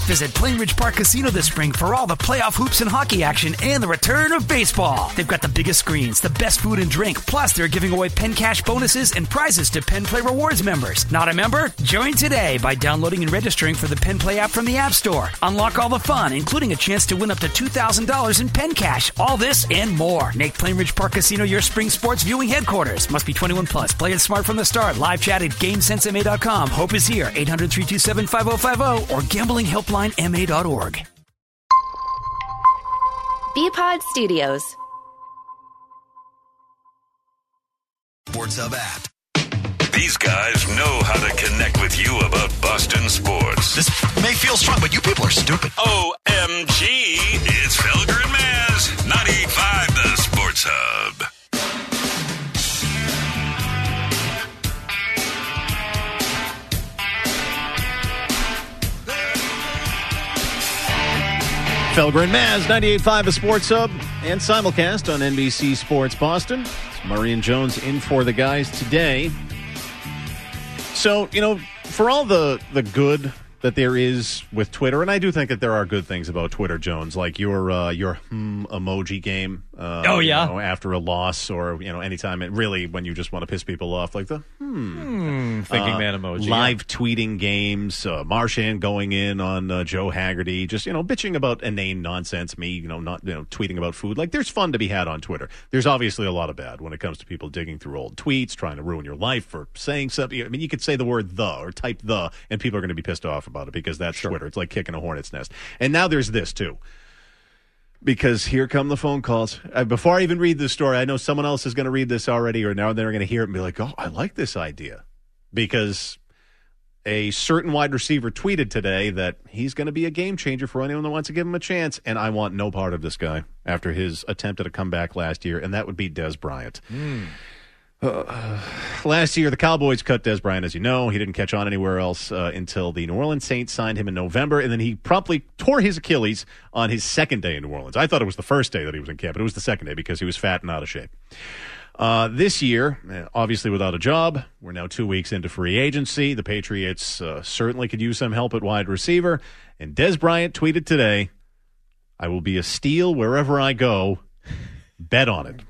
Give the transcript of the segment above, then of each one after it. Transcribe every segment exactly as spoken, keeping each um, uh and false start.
Visit Plainridge Park Casino this spring for all the playoff hoops and hockey action and the return of baseball. They've got the biggest screens, the best food and drink, plus they're giving away Penn Cash bonuses and prizes to Penn Play Rewards members. Not a member? Join today by downloading and registering for the Penn Play app from the App Store. Unlock all the fun, including a chance to win up to two thousand dollars in Penn Cash. All this and more. Make Plainridge Park Casino your spring sports viewing headquarters. Must be twenty-one plus. Play it smart from the start. Live chat at GameSense M A dot com. Hope is here. eight hundred, three two seven, five oh five oh or gambling helpline M A dot org. B-Pod Studios. Sports Hub app. These guys know how to connect with you about Boston sports. This may feel strong, but you people are stupid. O M G, it's Felger and Maz, ninety-five The Sports Hub. Felger and Maz, ninety-eight point five, a Sports Hub, and simulcast on N B C Sports Boston. It's Murray and Jones in for the guys today. So, you know, for all the, the good that there is with Twitter, and I do think that there are good things about Twitter, Jones, like your uh, your hmm emoji game. Uh, oh, yeah. You know, after a loss or, you know, anytime, it really, when you just want to piss people off, like the hmm. hmm thinking uh, man emoji. Live yeah. tweeting games, uh, Marchand going in on uh, Joe Haggerty, just, you know, bitching about inane nonsense, me, you know, not, you know, tweeting about food. Like, there's fun to be had on Twitter. There's obviously a lot of bad when it comes to people digging through old tweets, trying to ruin your life for saying something. I mean, you could say the word the or type the, and people are going to be pissed off about it because that's sure. Twitter. It's like kicking a hornet's nest. And now there's this, too. Because here come the phone calls. Uh, before I even read this story, I know someone else is going to read this already, or now they're going to hear it and be like, oh, I like this idea. Because a certain wide receiver tweeted today that he's going to be a game changer for anyone that wants to give him a chance, and I want no part of this guy after his attempt at a comeback last year, and that would be Dez Bryant. Mm. Uh, last year, the Cowboys cut Dez Bryant, as you know. He didn't catch on anywhere else uh, until the New Orleans Saints signed him in November, and then he promptly tore his Achilles on his second day in New Orleans. I thought it was the first day that he was in camp, but it was the second day because he was fat and out of shape. Uh, this year, obviously without a job, we're now two weeks into free agency. The Patriots uh, certainly could use some help at wide receiver, and Dez Bryant tweeted today, I will be a steal wherever I go. Bet on it.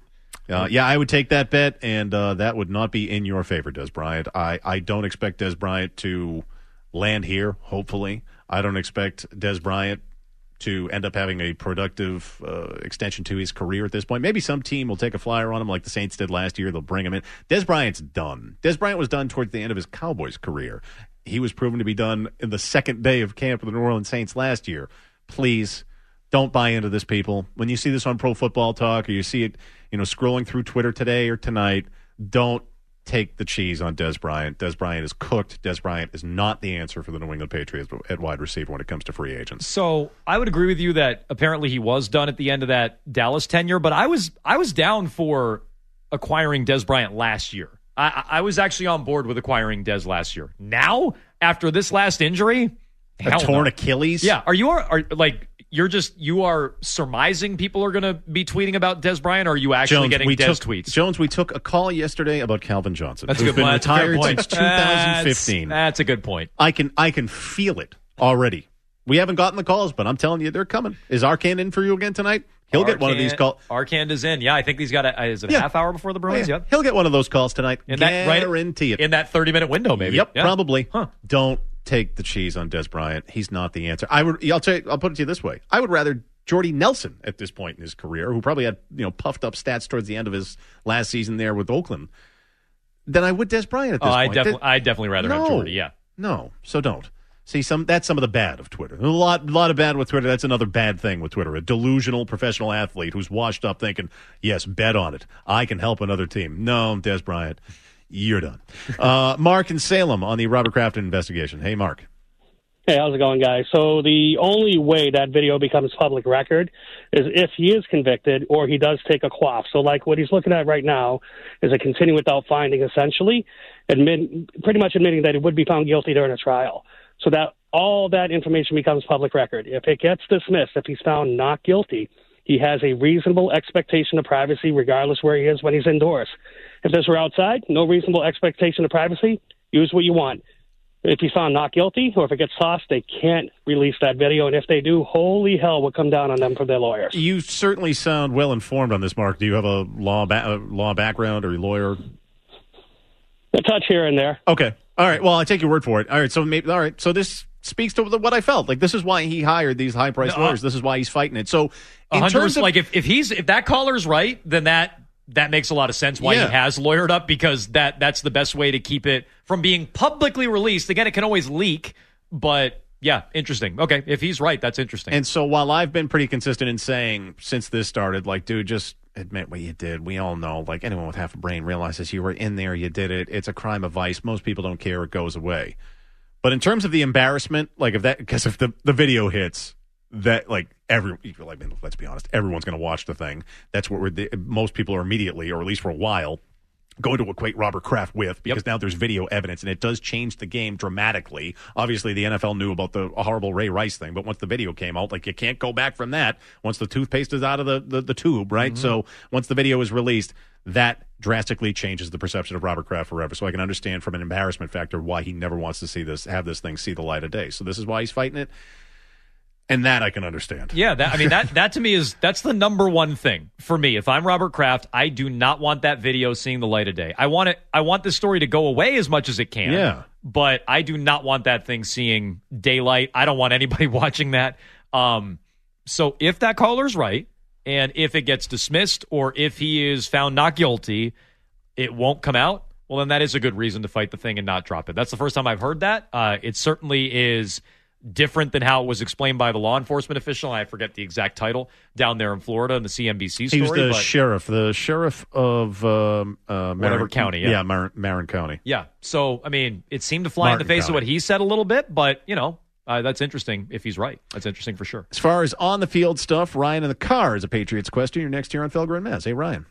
Uh, yeah, I would take that bet, and uh, that would not be in your favor, Dez Bryant. I, I don't expect Dez Bryant to land here, hopefully. I don't expect Dez Bryant to end up having a productive uh, extension to his career at this point. Maybe some team will take a flyer on him like the Saints did last year. They'll bring him in. Dez Bryant's done. Dez Bryant was done towards the end of his Cowboys career. He was proven to be done in the second day of camp with the New Orleans Saints last year. Please don't buy into this, people. When you see this on Pro Football Talk or you see it, you know, scrolling through Twitter today or tonight, don't take the cheese on Dez Bryant. Dez Bryant is cooked. Dez Bryant is not the answer for the New England Patriots at wide receiver when it comes to free agents. So I would agree with you that apparently he was done at the end of that Dallas tenure, but I was I was down for acquiring Dez Bryant last year. I, I was actually on board with acquiring Dez last year. Now, after this last injury, a torn no. Achilles? Yeah. Are you are, are like you're just you are surmising people are going to be tweeting about Dez Bryant, or are you actually Jones, getting we Dez took, tweets? Jones, we took a call yesterday about Calvin Johnson. That's who's a good been point. retired point. since two thousand fifteen. That's, that's a good point. I can I can feel it already. We haven't gotten the calls, but I'm telling you, they're coming. Is Arcand in for you again tonight? He'll Arcand, get one of these calls. Arcand is in. Yeah, I think he's got a, is it a yeah. half hour before the Bruins? Yeah. Yep. He'll get one of those calls tonight. In that, Guarantee right, it. In that thirty-minute window, maybe. Yep, yeah. probably. Huh. Don't take the cheese on Dez Bryant. He's not the answer. I would. I'll tell you, I'll put it to you this way. I would rather Jordy Nelson at this point in his career, who probably had you know puffed up stats towards the end of his last season there with Oakland, than I would Dez Bryant at this oh, point. I definitely, I definitely rather no, have Jordy. Yeah. No, so don't. See, some that's some of the bad of Twitter. A lot, lot of bad with Twitter. That's another bad thing with Twitter. A delusional professional athlete who's washed up thinking, yes, bet on it. I can help another team. No, Dez Bryant, you're done. Uh, Mark in Salem on the Robert Crafton investigation. Hey, Mark. Hey, how's it going, guys? So the only way that video becomes public record is if he is convicted or he does take a quaff. So, like, what he's looking at right now is a continue without finding, essentially, admit, pretty much admitting that he would be found guilty during a trial. So that all that information becomes public record. If it gets dismissed, if he's found not guilty, he has a reasonable expectation of privacy regardless where he is when he's indoors. If this were outside, no reasonable expectation of privacy, use what you want. if he's found not guilty or if it gets tossed, they can't release that video. And if they do, holy hell will come down on them for their lawyers. You certainly sound well informed on this, Mark. Do you have a law ba- law background or a lawyer? A touch here and there. Okay. All right. Well, I take your word for it. All right. So maybe. All right. So this speaks to what I felt. Like, this is why he hired these high-priced No, uh, lawyers. This is why he's fighting it. So in one hundred percent, terms of like if, if he's if that caller's right, then that that makes a lot of sense why Yeah. he has lawyered up, because that that's the best way to keep it from being publicly released. Again, it can always leak, but yeah, interesting. Okay, if he's right, that's interesting. And so while I've been pretty consistent in saying since this started, like, dude, just admit what you did. We all know, like, anyone with half a brain realizes you were in there, you did it. It's a crime of vice. Most people don't care. It goes away. But in terms of the embarrassment, like if that, because if the, the video hits, that like every, I mean, let's be honest, everyone's going to watch the thing. That's what we're, the, most people are immediately, or at least for a while, going to equate Robert Kraft with, because yep. now there's video evidence, and it does change the game dramatically. Obviously, the N F L knew about the horrible Ray Rice thing, but once the video came out, like, you can't go back from that once the toothpaste is out of the, the, the tube, right? Mm-hmm. So once the video is released, that drastically changes the perception of Robert Kraft forever. So I can understand from an embarrassment factor why he never wants to see this, have this thing see the light of day. So this is why he's fighting it. And that I can understand. Yeah, that, I mean, that that to me is, that's the number one thing for me. If I'm Robert Kraft, I do not want that video seeing the light of day. I want it. I want this story to go away as much as it can. Yeah. But I do not want that thing seeing daylight. I don't want anybody watching that. Um, so if that caller's right, and if it gets dismissed, or if he is found not guilty, it won't come out, well, then that is a good reason to fight the thing and not drop it. That's the first time I've heard that. Uh, it certainly is different than how it was explained by the law enforcement official. I forget the exact title down there in Florida in the C N B C story. He was the but, sheriff, the sheriff of um, uh, Marin, whatever county. Yeah, yeah Marin, Marin County. Yeah. So, I mean, it seemed to fly Martin in the face County. of what he said a little bit, but, you know, uh, that's interesting if he's right. That's interesting for sure. As far as on the field stuff, Ryan in the car is a Patriots question. You're next here on Felger and Maz. Hey, Ryan.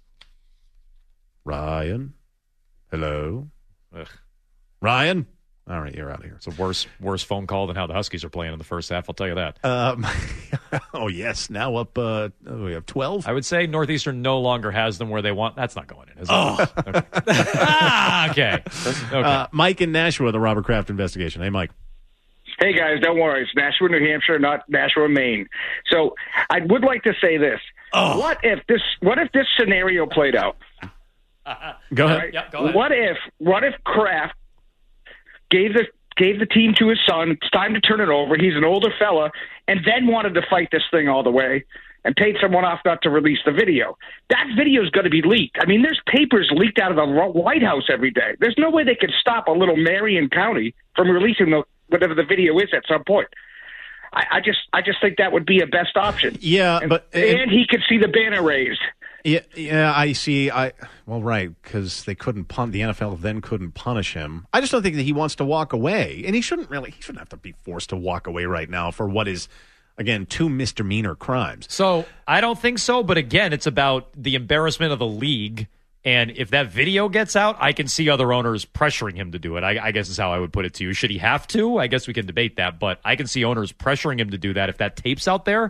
Ryan. Hello. Ugh. Ryan. All right, you're out of here. It's a worse worse phone call than how the Huskies are playing in the first half, I'll tell you that. Um, oh, yes. Now up, uh, oh, we have twelve. I would say Northeastern no longer has them where they want. That's not going in, is it? Oh. Okay. ah, okay. okay. Uh, Mike in Nashua, the Robert Kraft investigation. Hey, Mike. Hey, guys, don't worry. It's Nashua, New Hampshire, not Nashua, Maine. So I would like to say this. Oh. What if this What if this scenario played out? Uh, go ahead. Right? Yeah, go ahead. What if What if Kraft gave the gave the team to his son, it's time to turn it over, he's an older fella, and then wanted to fight this thing all the way and paid someone off not to release the video? That video is going to be leaked. I mean, there's papers leaked out of the White House every day. There's no way they could stop a little Marion County from releasing the whatever the video is at some point. I, I just I just think that would be a best option. Yeah, and, but and, and he could see the banner raised. Yeah, yeah, I see. I well, right, because they couldn't pun the N F L then couldn't punish him. I just don't think that he wants to walk away, and he shouldn't really. He shouldn't have to be forced to walk away right now for what is, again, two misdemeanor crimes. So I don't think so, but again, it's about the embarrassment of the league. And if that video gets out, I can see other owners pressuring him to do it. I, I guess is how I would put it to you. Should he have to? I guess we can debate that, but I can see owners pressuring him to do that if that tape's out there.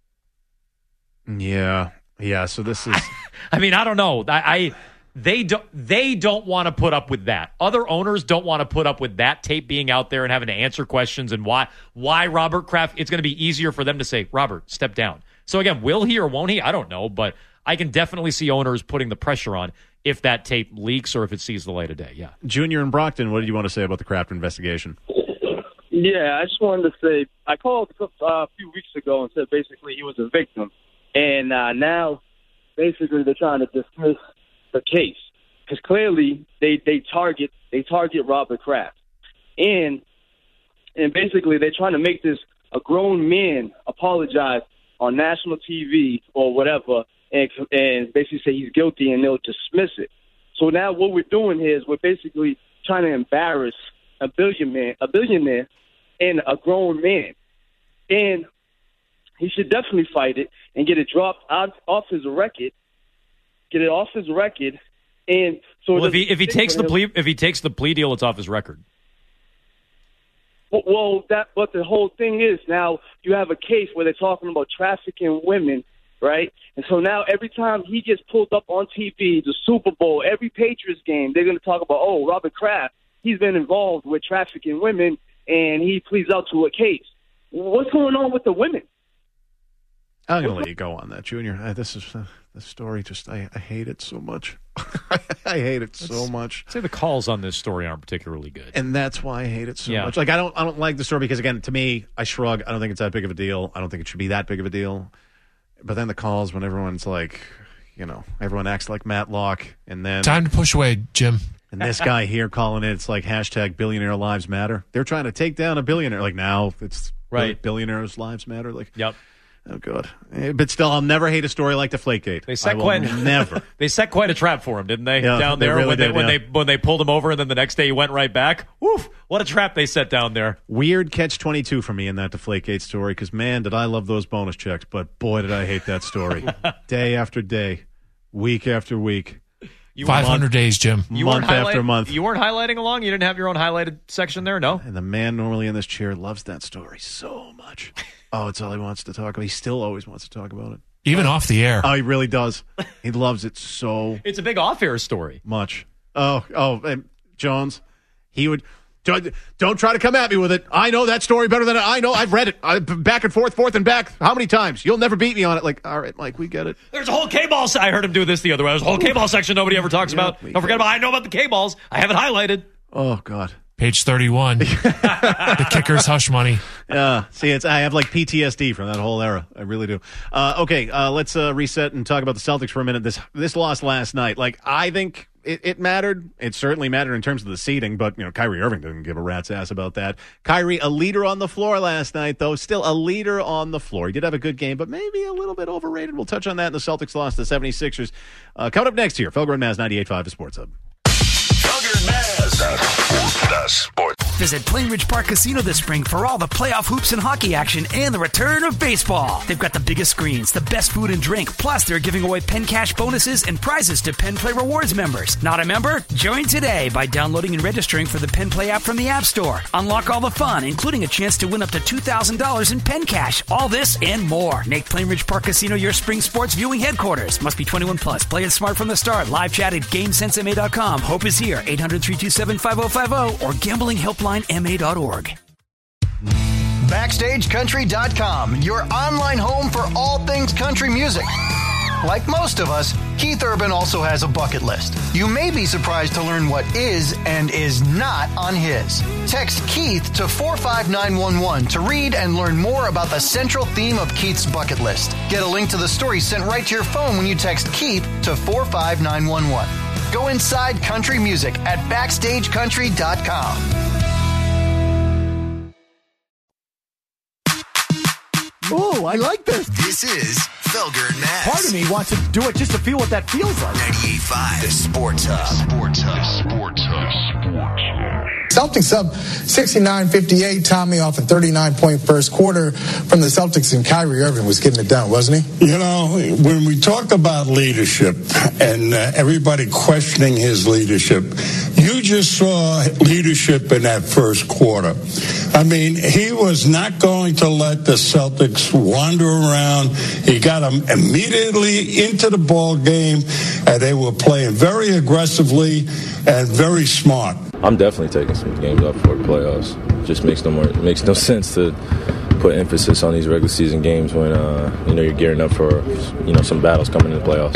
Yeah, yeah. So this is. I mean, I don't know. I, I they don't they don't want to put up with that. Other owners don't want to put up with that tape being out there and having to answer questions and why why Robert Kraft. It's going to be easier for them to say, Robert, step down. So again, will he or won't he? I don't know, but I can definitely see owners putting the pressure on if that tape leaks or if it sees the light of day. Yeah. Junior in Brockton, what did you want to say about the Kraft investigation? Yeah, I just wanted to say, I called uh, a few weeks ago and said basically he was a victim. And uh, now basically they're trying to dismiss the case because clearly they, they target they target Robert Kraft. And, and basically they're trying to make this a grown man apologize on national T V or whatever and, and basically say he's guilty and they'll dismiss it. So now what we're doing here is we're basically trying to embarrass a billionaire, a billionaire and a grown man. And he should definitely fight it and get it dropped out, off his record, get it off his record. And so well, if he if he takes the plea if he takes the plea deal, it's off his record. Well, well, that but the whole thing is now you have a case where they're talking about trafficking women, right? And so now every time he gets pulled up on T V, the Super Bowl, every Patriots game, they're going to talk about, oh, Robert Kraft, he's been involved with trafficking women, and he pleads out to a case. What's going on with the women? I'm going to let you go on that, Junior. Uh, this is uh, this story. Just I, I hate it so much. I hate it so Let's much. Say the calls on this story aren't particularly good, and that's why I hate it so yeah. much. Like I don't I don't like the story because again, to me, I shrug. I don't think it's that big of a deal. I don't think it should be that big of a deal. But then the calls when everyone's like, you know, everyone acts like Matlock, and then time to push away, Jim. And this guy here calling it, it's like hashtag billionaire lives matter. They're trying to take down a billionaire. Like now, it's right. Billionaires lives matter. Like yep. Oh, God. But still, I'll never hate a story like Deflategate. They set I will quite never. They set quite a trap for him, didn't they? Yeah, down they there really when they did, when yeah. they when they pulled him over, and then the next day he went right back. Woof! What a trap they set down there. Weird catch twenty-two for me in that Deflategate story because man, did I love those bonus checks, but boy, did I hate that story. Day after day, week after week. You five hundred days, Jim. You month weren't after month. You weren't highlighting along? You didn't have your own highlighted section there? No? And the man normally in this chair loves that story so much. Oh, it's all he wants to talk about. He still always wants to talk about it. Even off the air. Oh, he really does. He loves it so It's a big off-air story. much. Oh, oh, and Jones, he would... Don't, don't try to come at me with it. I know that story better than I, I know. I've read it. I, back and forth, forth and back. How many times? You'll never beat me on it. Like, all right, Mike, we get it. There's a whole K-ball... Se- I heard him do this the other way. There's a whole K-ball section nobody ever talks Yeah, about. we Don't forget get about... I know about the K-balls. I have it highlighted. Oh, God. Page thirty-one. The Kickers hush money. Yeah, see, it's I have like P T S D from that whole era. I really do. Uh, okay, uh, let's uh, reset and talk about the Celtics for a minute. This this loss last night, like I think it, it mattered. It certainly mattered in terms of the seeding, but you know, Kyrie Irving didn't give a rat's ass about that. Kyrie, a leader on the floor last night, though, still a leader on the floor. He did have a good game, but maybe a little bit overrated. We'll touch on that. And the Celtics lost to the seventy-sixers. Uh, coming up next here, Felger and Maz ninety-eight point five to Sports Hub. Felger and Maz, the Sports. Visit Plainridge Park Casino this spring for all the playoff hoops and hockey action and the return of baseball. They've got the biggest screens, the best food and drink, plus they're giving away Penn Cash bonuses and prizes to Penn Play Rewards members. Not a member? Join today by downloading and registering for the Penn Play app from the App Store. Unlock all the fun, including a chance to win up to two thousand dollars in Penn Cash. All this and more. Make Plainridge Park Casino your spring sports viewing headquarters. Must be twenty-one plus. Play it smart from the start. Live chat at GameSense M A dot com. Hope is here. eight hundred, three two seven, five oh five oh or gambling helpline M A dot org. Backstage Country dot com, your online home for all things country music. Like most of us, Keith Urban also has a bucket list. You may be surprised to learn what is and is not on his. Text Keith to four five nine one one to read and learn more about the central theme of Keith's bucket list. Get a link to the story sent right to your phone when you text Keith to four five nine one one. Go inside country music at Backstage Country dot com. Ooh, I like this. This is Felger and Maz. Part of me wants to do it just to feel what that feels like. ninety-eight point five, the Sports Hub. Sports Hub. Sports Hub. Sports Hub. Celtics up sixty-nine fifty-eight. Tommy off a thirty-nine point first quarter from the Celtics, and Kyrie Irving was getting it done, wasn't he? You know, when we talk about leadership and uh, everybody questioning his leadership, you just saw leadership in that first quarter. I mean, he was not going to let the Celtics wander around. He got them immediately into the ball game, and they were playing very aggressively and very smart. I'm definitely taking some games off for the playoffs. It just makes no more, it makes no sense to put emphasis on these regular season games when uh, you know you're gearing up for you know some battles coming in the playoffs.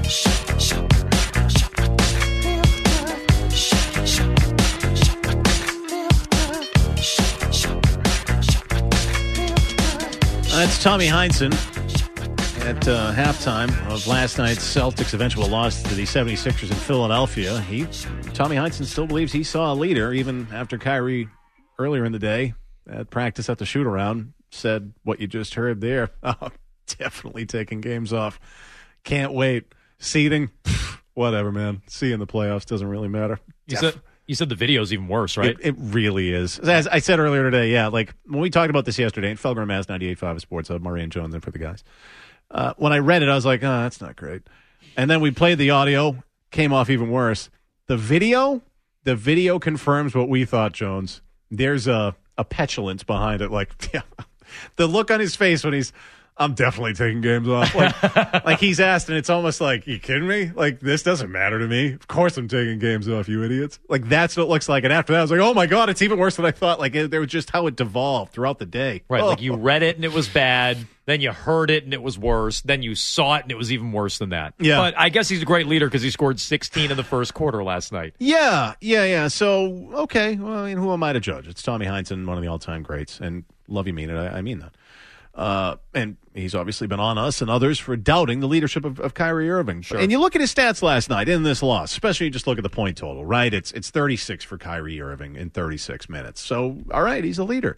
That's Tommy Heinsohn at uh, halftime of last night's Celtics' eventual loss to the seventy-sixers in Philadelphia. He, Tommy Heinsohn still believes he saw a leader even after Kyrie earlier in the day at practice at the shoot-around said what you just heard there. Oh, definitely taking games off. Can't wait. Seeding, whatever, man. See you in the playoffs. Doesn't really matter. You said, you said the video's even worse, right? It, it really is. As I said earlier today, yeah, like when we talked about this yesterday, and Felger and Maz ninety-eight point five Sports Hub, Murray and Jones in for the guys. Uh, when I read it, I was like, oh, that's not great. And then we played the audio, came off even worse. The video, the video confirms what we thought, Jones. There's a, a petulance behind it. Like, yeah, the look on his face when he's I'm definitely taking games off. Like, like he's asked, and it's almost like, you kidding me? Like, this doesn't matter to me. Of course I'm taking games off, you idiots. Like, that's what it looks like. And after that, I was like, oh, my God, it's even worse than I thought. Like, it, there was just how it devolved throughout the day. Right, oh. like you read it and it was bad. Then you heard it and it was worse. Then you saw it and it was even worse than that. Yeah. But I guess he's a great leader because he scored sixteen in the first quarter last night. Yeah, yeah, yeah. So, okay, well, I mean, who am I to judge? It's Tommy Heinsohn, one of the all-time greats. And love you mean it, I, I mean that. Uh, and he's obviously been on us and others for doubting the leadership of, of Kyrie Irving. Sure. And you look at his stats last night in this loss, especially you just look at the point total, right? It's it's thirty-six for Kyrie Irving in thirty-six minutes. So, all right, he's a leader.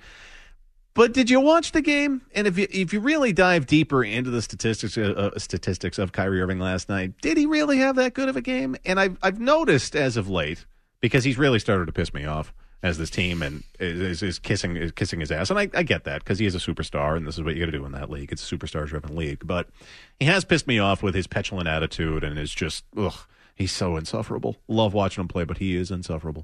But did you watch the game? And if you if you really dive deeper into the statistics uh, statistics of Kyrie Irving last night, did he really have that good of a game? And I've I've noticed as of late, because he's really started to piss me off as this team and is, is kissing is kissing his ass. And I, I get that because he is a superstar and this is what you got to do in that league. It's a superstar-driven league. But he has pissed me off with his petulant attitude and is just, ugh, he's so insufferable. Love watching him play, but he is insufferable.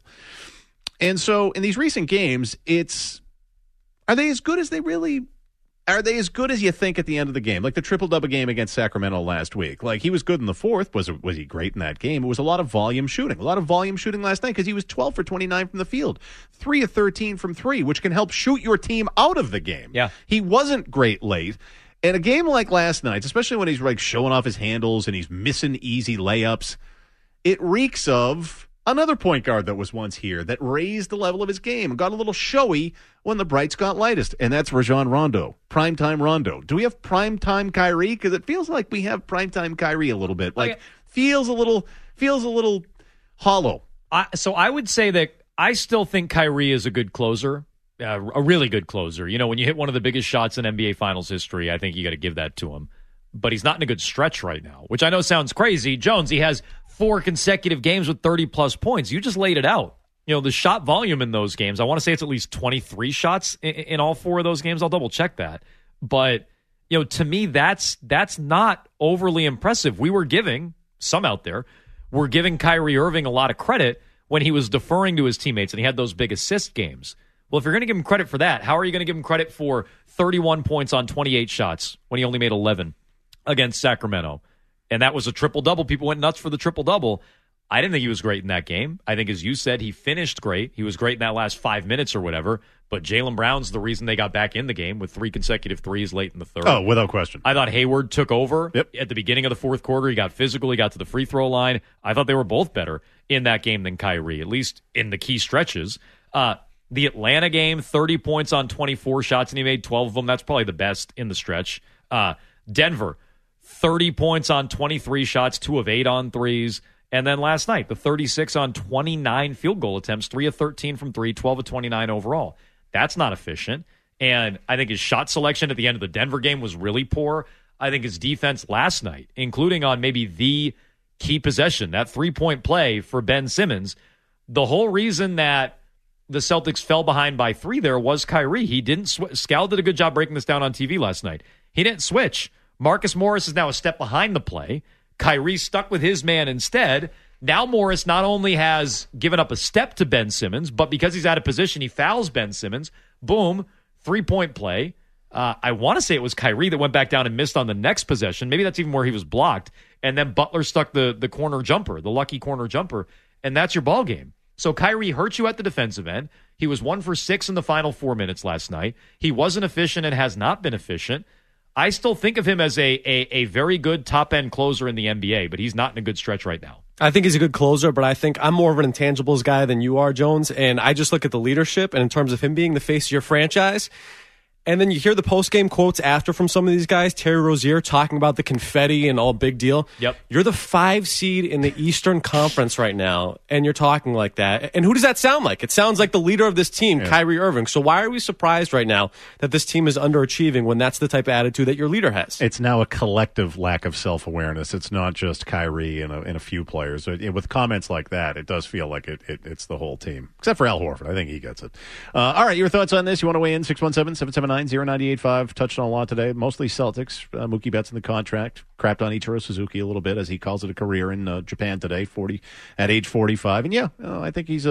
And so in these recent games, it's, are they as good as they really Are they as good as you think at the end of the game? Like the triple-double game against Sacramento last week. Like, he was good in the fourth. Was was he great in that game? It was a lot of volume shooting. A lot of volume shooting last night because he was twelve for twenty-nine from the field. three of thirteen from three, which can help shoot your team out of the game. Yeah. He wasn't great late. And a game like last night, especially when he's like showing off his handles and he's missing easy layups, it reeks of another point guard that was once here that raised the level of his game and got a little showy when the brights got lightest, and that's Rajon Rondo, primetime Rondo. Do we have primetime Kyrie? Because it feels like we have primetime Kyrie a little bit. Like, okay. feels a little feels a little hollow. I, so I would say that I still think Kyrie is a good closer, uh, a really good closer. You know, when you hit one of the biggest shots in N B A Finals history, I think you got to give that to him. But he's not in a good stretch right now, which I know sounds crazy. Jones, he has four consecutive games with thirty-plus points. You just laid it out. You know, the shot volume in those games, I want to say it's at least twenty-three shots in, in all four of those games. I'll double check that. But, you know, to me, that's that's not overly impressive. We were giving, some out there, were giving Kyrie Irving a lot of credit when he was deferring to his teammates and he had those big assist games. Well, if you're going to give him credit for that, how are you going to give him credit for thirty-one points on twenty-eight shots when he only made eleven against Sacramento? And that was a triple-double. People went nuts for the triple-double. I didn't think he was great in that game. I think, as you said, he finished great. He was great in that last five minutes or whatever. But Jaylen Brown's the reason they got back in the game with three consecutive threes late in the third. Oh, without question. I thought Hayward took over yep. at the beginning of the fourth quarter. He got physical. He got to the free throw line. I thought they were both better in that game than Kyrie, at least in the key stretches. Uh, the Atlanta game, thirty points on twenty-four shots, and he made twelve of them. That's probably the best in the stretch. Uh, Denver, thirty points on twenty-three shots, two of eight on threes. And then last night, the thirty-six on twenty-nine field goal attempts, three of thirteen from three, twelve of twenty-nine overall. That's not efficient. And I think his shot selection at the end of the Denver game was really poor. I think his defense last night, including on maybe the key possession, that three-point play for Ben Simmons, the whole reason that the Celtics fell behind by three there was Kyrie. He didn't sw- Scal did a good job breaking this down on T V last night. He didn't switch. Marcus Morris is now a step behind the play. Kyrie stuck with his man instead. Now Morris not only has given up a step to Ben Simmons, but because he's out of position, he fouls Ben Simmons. Boom, three-point play. Uh, I want to say it was Kyrie that went back down and missed on the next possession. Maybe that's even where he was blocked. And then Butler stuck the, the corner jumper, the lucky corner jumper, and that's your ball game. So Kyrie hurt you at the defensive end. He was one for six in the final four minutes last night. He wasn't efficient and has not been efficient. I still think of him as a, a, a very good top-end closer in the N B A, but he's not in a good stretch right now. I think he's a good closer, but I think I'm more of an intangibles guy than you are, Jones, and I just look at the leadership, and in terms of him being the face of your franchise, and then you hear the post-game quotes after from some of these guys, Terry Rozier talking about the confetti and all big deal. Yep. You're the five seed in the Eastern Conference right now, and you're talking like that. And who does that sound like? It sounds like the leader of this team, yeah. Kyrie Irving. So why are we surprised right now that this team is underachieving when that's the type of attitude that your leader has? It's now a collective lack of self-awareness. It's not just Kyrie and a, and a few players. It, it, with comments like that, it does feel like it, it, it's the whole team. Except for Al Horford. I think he gets it. Uh, all right, your thoughts on this? You want to weigh in? six one seven, seven seven nine, zero nine eight five. Touched on a lot today. Mostly Celtics. Uh, Mookie Betts in the contract. Crapped on Ichiro Suzuki a little bit, as he calls it a career in uh, Japan today, forty at age forty-five. And yeah, uh, I think he's a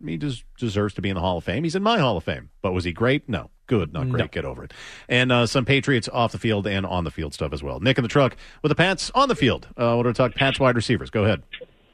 he des- deserves to be in the Hall of Fame. He's in my Hall of Fame. But was he great? No. Good, not great. No. Get over it. And uh, some Patriots off the field and on the field stuff as well. Nick in the truck with the Pats on the field. Uh, we're going to talk Pats wide receivers. Go ahead.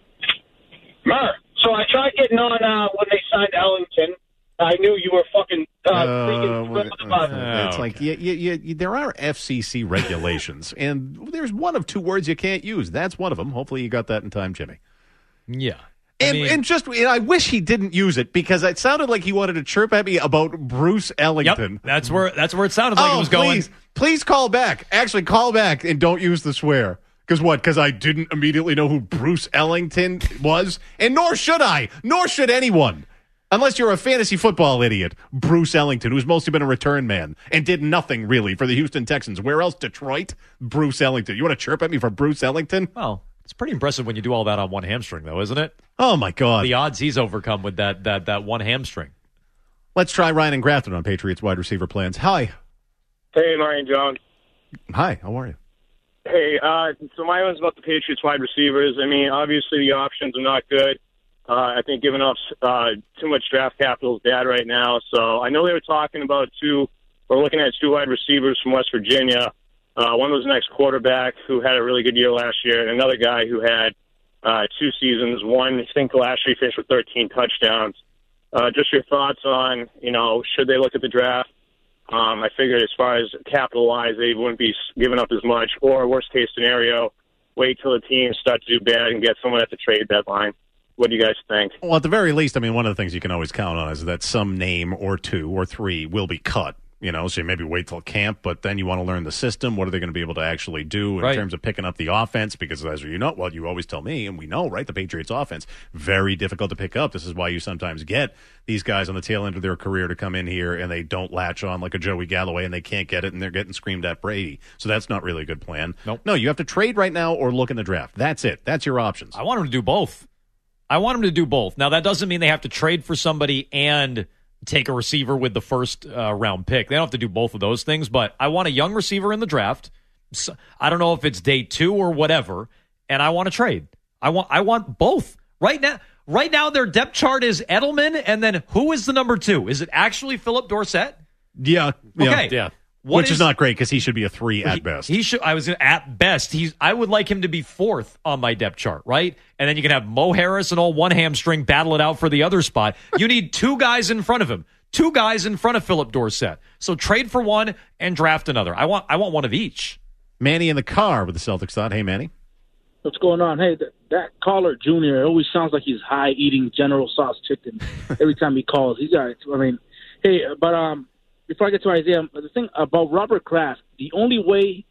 Murr, so I tried getting on uh, when they signed Ellington. I knew you were fucking uh, uh, freaking thrilled about uh, it. It's like you, you, you, there are F C C regulations, and there's one of two words you can't use. That's one of them. Hopefully you got that in time, Jimmy. Yeah. And, I mean, and just, and I wish he didn't use it because it sounded like he wanted to chirp at me about Bruce Ellington. Yep, that's where that's where it sounded like oh, it was going. Please, please call back. Actually, call back and don't use the swear. Because what? Because I didn't immediately know who Bruce Ellington was, and nor should I, nor should anyone. Unless you're a fantasy football idiot, Bruce Ellington, who's mostly been a return man and did nothing really for the Houston Texans. Where else? Detroit? Bruce Ellington. You want to chirp at me for Bruce Ellington? Well, it's pretty impressive when you do all that on one hamstring, though, isn't it? Oh, my God. The odds he's overcome with that that that one hamstring. Let's try Ryan and Grafton on Patriots wide receiver plans. Hi. Hey, Marion Jones. Hi, how are you? Hey, uh, so my one's about the Patriots wide receivers. I mean, obviously the options are not good. Uh, I think giving up uh, too much draft capital is bad right now. So I know they were talking about two, or looking at two wide receivers from West Virginia. Uh, one was an ex-quarterback who had a really good year last year, and another guy who had uh, two seasons. One, I think last year he finished with thirteen touchdowns. Uh, just your thoughts on, you know, should they look at the draft? Um, I figured as far as capital-wise, they wouldn't be giving up as much. Or worst-case scenario, wait till the teams start to do bad and get someone at the trade deadline. What do you guys think? Well, at the very least, I mean, one of the things you can always count on is that some name or two or three will be cut. You know, so you maybe wait till camp, but then you want to learn the system. What are they going to be able to actually do in right. terms of picking up the offense? Because as you know, well, you always tell me, and we know, right, the Patriots offense, very difficult to pick up. This is why you sometimes get these guys on the tail end of their career to come in here and they don't latch on like a Joey Galloway and they can't get it and they're getting screamed at Brady. So that's not really a good plan. Nope. No, you have to trade right now or look in the draft. That's it. That's your options. I want them to do both. I want them to do both. Now, that doesn't mean they have to trade for somebody and take a receiver with the first uh, round pick. They don't have to do both of those things, but I want a young receiver in the draft. So, I don't know if it's day two or whatever, and I want to trade. I want I want both. Right now, right now their depth chart is Edelman, and then who is the number two? Is it actually Philip Dorsett? Yeah. yeah okay. Yeah. What Which is, is not great because he should be a three at he, best. He should. I was gonna, at best. He's. I would like him to be fourth on my depth chart, right? And then you can have Mo Harris and all one hamstring battle it out for the other spot. You need two guys in front of him, two guys in front of Philip Dorsett. So trade for one and draft another. I want. I want one of each. Manny in the car with the Celtics thought. Hey, Manny. What's going on? Hey, that, that caller Junior, it always sounds like he's high eating General Tso's chicken every time he calls. He's got. I mean, hey, but um. Before I get to Isaiah, the thing about Robert Kraft, the only way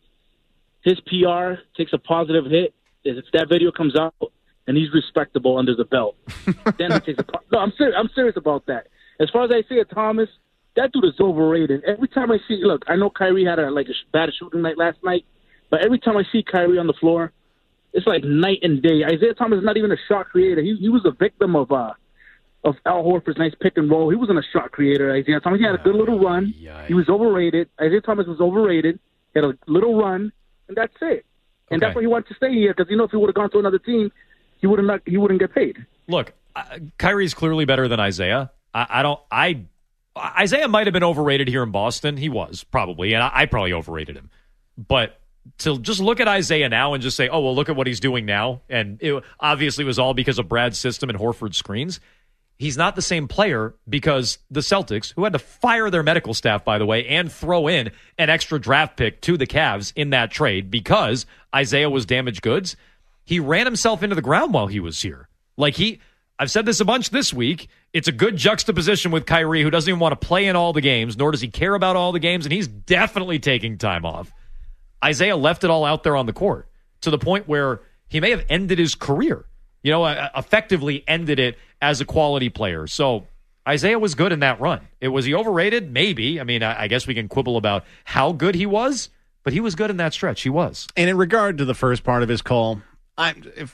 his P R takes a positive hit is if that video comes out and he's respectable under the belt. Then he takes a no. I'm serious. I'm serious about that. As far as Isaiah Thomas, that dude is overrated. Every time I see, look, I know Kyrie had a like a bad shooting night last night, but every time I see Kyrie on the floor, it's like night and day. Isaiah Thomas is not even a shot creator. He he was a victim of uh. of Al Horford's nice pick and roll. He wasn't a shot creator, Isaiah Thomas. He had a good little run. He was overrated. Isaiah Thomas was overrated. He had a little run, and that's it. And Okay. that's why he wanted to stay here, because you know if he would have gone to another team, he would have not. He wouldn't get paid. Look, uh, Kyrie's clearly better than Isaiah. I, I don't. I Isaiah might have been overrated here in Boston. He was probably, and I, I probably overrated him. But to just look at Isaiah now and just say, "Oh well, look at what he's doing now," and it obviously was all because of Brad's system and Horford's screens. He's not the same player because the Celtics, who had to fire their medical staff, by the way, and throw in an extra draft pick to the Cavs in that trade because Isaiah was damaged goods, he ran himself into the ground while he was here. Like he, I've said this a bunch this week, it's a good juxtaposition with Kyrie, who doesn't even want to play in all the games, nor does he care about all the games, and he's definitely taking time off. Isaiah left it all out there on the court to the point where he may have ended his career. You know, effectively ended it as a quality player. So Isaiah was good in that run. It was he overrated? Maybe. I mean, I, I guess we can quibble about how good he was, but he was good in that stretch. He was. And in regard to the first part of his call, I, if,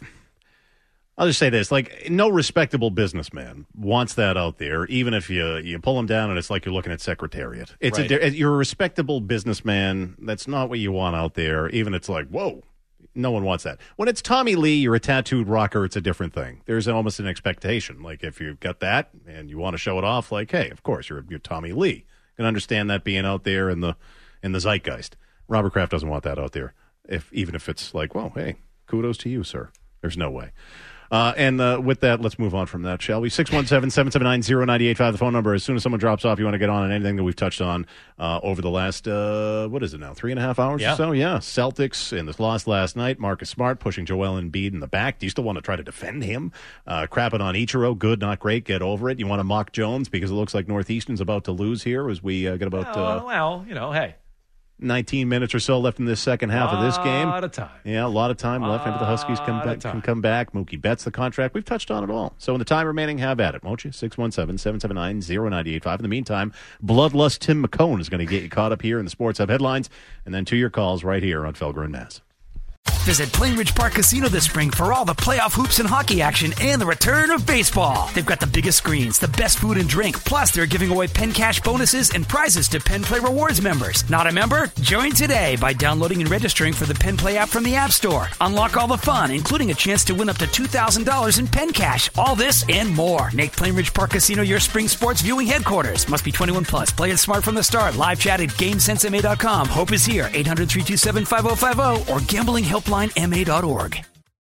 I'll just say this: like, no respectable businessman wants that out there. Even if you you pull him down and it's like you're looking at Secretariat. It's Right. a, you're a respectable businessman. That's not what you want out there. Even it's like, whoa. No one wants that. When it's Tommy Lee, you're a tattooed rocker, it's a different thing. There's almost an expectation. Like, if you've got that and you want to show it off, like, hey, of course, you're, you're Tommy Lee. You can understand that being out there in the in the zeitgeist. Robert Kraft doesn't want that out there, if even if it's like, well, hey, kudos to you, sir. There's no way. Uh, and uh, with that, let's move on from that, shall we? six one seven, seven seven nine, zero nine eight five, the phone number. As soon as someone drops off, you want to get on anything that we've touched on uh, over the last, uh, what is it now, three and a half hours yeah. or so? Yeah. Celtics in this loss last night. Marcus Smart pushing Joel Embiid in the back. Do you still want to try to defend him? Uh, crapping on Ichiro. Good, not great. Get over it. You want to mock Jones because it looks like Northeastern's about to lose here as we uh, get about... Well, uh, well, you know, hey. nineteen minutes or so left in this second half of this game. A lot of time. Yeah, a lot of time left. Maybe the Huskies come back, can come back. Mookie Betts, the contract. We've touched on it all. So in the time remaining, have at it, won't you? six one seven, seven seven nine, zero nine eight five. In the meantime, Bloodlust Tim McCone is going to get you caught up here in the Sports Hub headlines, and then to your calls right here on Felger and Mass. Visit Plainridge Park Casino this spring for all the playoff hoops and hockey action and the return of baseball. They've got the biggest screens, the best food and drink, plus they're giving away Penn Cash bonuses and prizes to Penn Play Rewards members. Not a member? Join today by downloading and registering for the Penn Play app from the App Store. Unlock all the fun, including a chance to win up to two thousand dollars in Penn Cash. All this and more. Make Plainridge Park Casino your spring sports viewing headquarters. Must be twenty-one plus. Play it smart from the start. Live chat at GameSense M A dot com. Hope is here. eight hundred, three two seven, five oh five oh or gambling helpline M A dot org.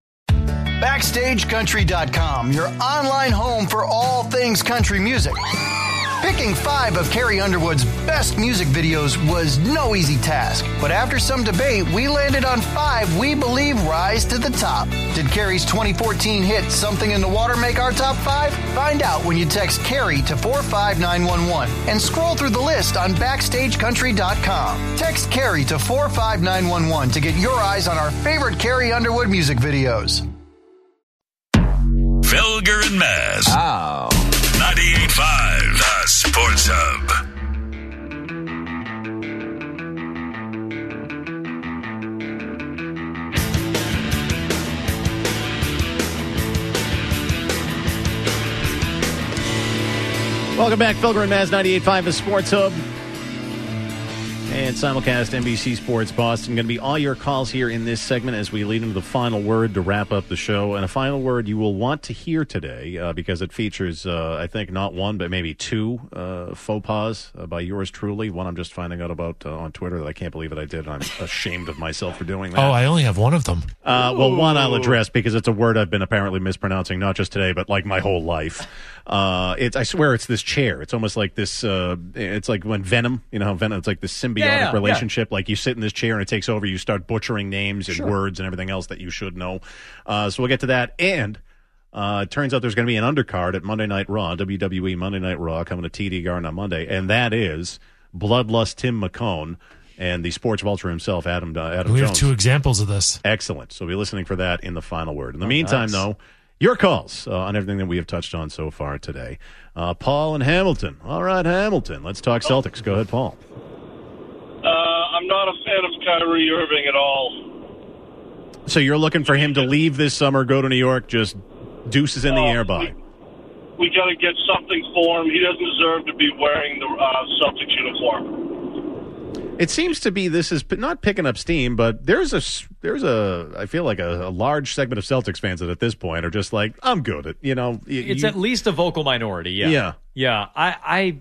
Backstage Country dot com, your online home for all things country music. Picking five of Carrie Underwood's best music videos was no easy task, but after some debate, we landed on five we believe rise to the top. Did Carrie's twenty fourteen hit Something in the Water make our top five? Find out when you text Carrie to four five nine one one and scroll through the list on Backstage Country dot com. Text Carrie to four five nine one one to get your eyes on our favorite Carrie Underwood music videos. Felger and Maz. Oh. ninety-eight point five, the Sports Hub. Welcome back, Felger and Maz, ninety-eight point five, the Sports Hub. And simulcast N B C Sports Boston. Going to be all your calls here in this segment as we lead into the final word to wrap up the show. And a final word you will want to hear today uh, because it features, uh, I think, not one, but maybe two uh, faux pas uh, by yours truly. One I'm just finding out about uh, on Twitter that I can't believe that I did. I'm ashamed of myself for doing that. Oh, I only have one of them. Uh, well, one I'll address because it's a word I've been apparently mispronouncing, not just today, but like my whole life. Uh, it's I swear it's this chair. It's almost like this. Uh, it's like when Venom, you know how Venom. It's like this symbiotic yeah, relationship. Yeah. Like you sit in this chair and it takes over. You start butchering names and sure. words and everything else that you should know. Uh, so we'll get to that. And uh, it turns out there's going to be an undercard at Monday Night Raw, W W E Monday Night Raw, coming to T D Garden on Monday, and that is Bloodlust Tim McCone and the sports vulture himself, Adam. Uh, Adam we Jones. have two examples of this. Excellent. So we'll be listening for that in the final word. In the oh, meantime, nice. though. Your calls uh, on everything that we have touched on so far today. Uh, Paul and Hamilton. All right, Hamilton. Let's talk Celtics. Go ahead, Paul. Uh, I'm not a fan of Kyrie Irving at all. So you're looking for him to leave this summer, go to New York, just deuces in the uh, air by? We, we got to get something for him. He doesn't deserve to be wearing the uh, Celtics uniform. It seems to be this is not picking up steam, but there's a there's a I feel like a, a large segment of Celtics fans that at this point are just like, I'm good at you know. You, it's you, at least a vocal minority. Yeah, yeah, yeah. I, I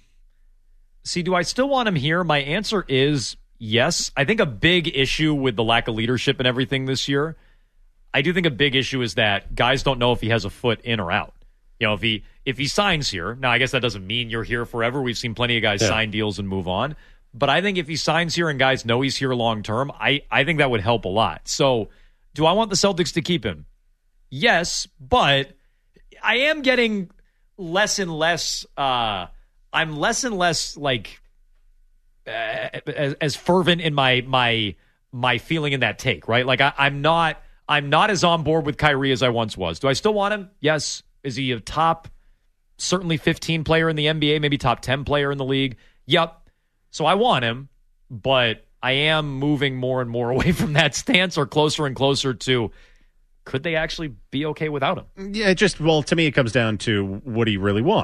see. Do I still want him here? My answer is yes. I think a big issue with the lack of leadership and everything this year. I do think a big issue is that guys don't know if he has a foot in or out. You know, if he if he signs here, now I guess that doesn't mean you're here forever. We've seen plenty of guys yeah. sign deals and move on. But I think if he signs here and guys know he's here long term, I, I think that would help a lot. So do I want the Celtics to keep him? Yes, but I am getting less and less, uh, I'm less and less like uh, as, as fervent in my my my feeling in that take, right? Like I, I'm not I'm not as on board with Kyrie as I once was. Do I still want him? Yes. Is he a top, certainly fifteen player in the N B A, maybe top ten player in the league? Yep. So I want him, but I am moving more and more away from that stance or closer and closer to, could they actually be okay without him? Yeah, it just, well, to me, it comes down to what do you really want?